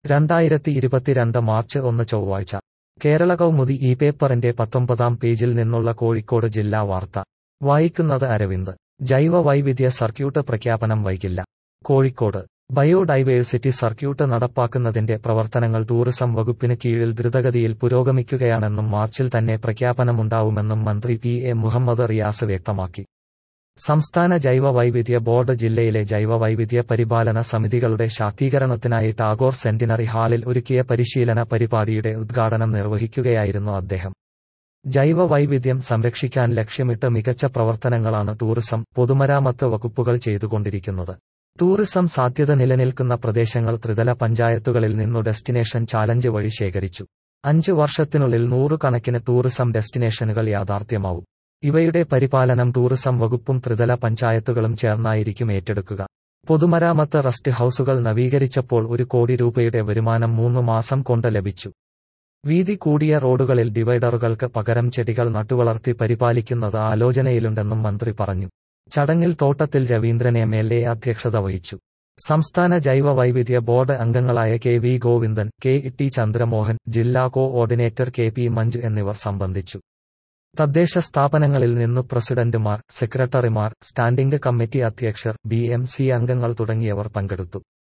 2022 March 1 ചൊവ്വാഴ്ച കേരള കൗമുദി ഈ പേപ്പറിന്റെ 19-ാം പേജിൽ നിന്നുള്ള കോഴിക്കോട് ജില്ലാ വാർത്ത വായിക്കുന്നത് അരവിന്ദ്. ജൈവ വൈവിധ്യ സർക്യൂട്ട് പ്രഖ്യാപനം വൈകില്ല. കോഴിക്കോട് ബയോഡൈവേഴ്സിറ്റി സർക്യൂട്ട് നടപ്പാക്കുന്നതിന്റെ പ്രവർത്തനങ്ങൾ ടൂറിസം വകുപ്പിന് കീഴിൽ ദ്രുതഗതിയിൽ പുരോഗമിക്കുകയാണെന്നും മാർച്ചിൽ തന്നെ പ്രഖ്യാപനമുണ്ടാവുമെന്നും മന്ത്രി പി എ മുഹമ്മദ് റിയാസ് വ്യക്തമാക്കി. സംസ്ഥാന ജൈവ വൈവിധ്യ ബോർഡ് ജില്ലയിലെ ജൈവ വൈവിധ്യ പരിപാലന സമിതികളുടെ ശാക്തീകരണത്തിനായി ടാഗോർ സെന്റിനറി ഹാളിൽ ഒരുക്കിയ പരിശീലന പരിപാടിയുടെ ഉദ്ഘാടനം നിർവഹിക്കുകയായിരുന്നു അദ്ദേഹം. ജൈവ വൈവിധ്യം സംരക്ഷിക്കാൻ ലക്ഷ്യമിട്ട് മികച്ച പ്രവർത്തനങ്ങളാണ് ടൂറിസം, പൊതുമരാമത്ത് വകുപ്പുകൾ ചെയ്തുകൊണ്ടിരിക്കുന്നത്. ടൂറിസം സാധ്യത നിലനിൽക്കുന്ന പ്രദേശങ്ങൾ ത്രിതല പഞ്ചായത്തുകളിൽ നിന്നു ഡെസ്റ്റിനേഷൻ ചാലഞ്ച് വഴി ശേഖരിച്ചു. 5 വർഷത്തിനുള്ളിൽ 100 കണക്കിന് ടൂറിസം ഡെസ്റ്റിനേഷനുകൾ യാഥാർത്ഥ്യമാവും. ഇവയുടെ പരിപാലനം ടൂറിസം വകുപ്പും ത്രിതല പഞ്ചായത്തുകളും ചേർന്നായിരിക്കും ഏറ്റെടുക്കുക. പൊതുമരാമത്ത് റസ്റ്റ് ഹൌസുകൾ നവീകരിച്ചപ്പോൾ 1 കോടി രൂപയുടെ വരുമാനം 3 മാസം കൊണ്ട് ലഭിച്ചു. വീതി കൂടിയ റോഡുകളിൽ ഡിവൈഡറുകൾക്ക് പകരം ചെടികൾ നട്ടുവളർത്തി പരിപാലിക്കുന്നത് ആലോചനയിലുണ്ടെന്നും മന്ത്രി പറഞ്ഞു. ചടങ്ങിൽ തോട്ടത്തിൽ രവീന്ദ്രൻ എം.എൽ.എ അധ്യക്ഷത വഹിച്ചു. സംസ്ഥാന ജൈവ വൈവിധ്യ ബോർഡ് അംഗങ്ങളായ K V Govindan, K T Chandramohan, ജില്ലാ കോഓർഡിനേറ്റർ കെ പി മഞ്ജു എന്നിവർ സംബന്ധിച്ചു. തദ്ദേശ സ്ഥാപനങ്ങളിൽ നിന്നു പ്രസിഡന്റുമാർ, സെക്രട്ടറിമാർ, സ്റ്റാൻഡിംഗ് കമ്മിറ്റി അധ്യക്ഷർ, BMC അംഗങ്ങൾ തുടങ്ങിയവർ പങ്കെടുത്തു.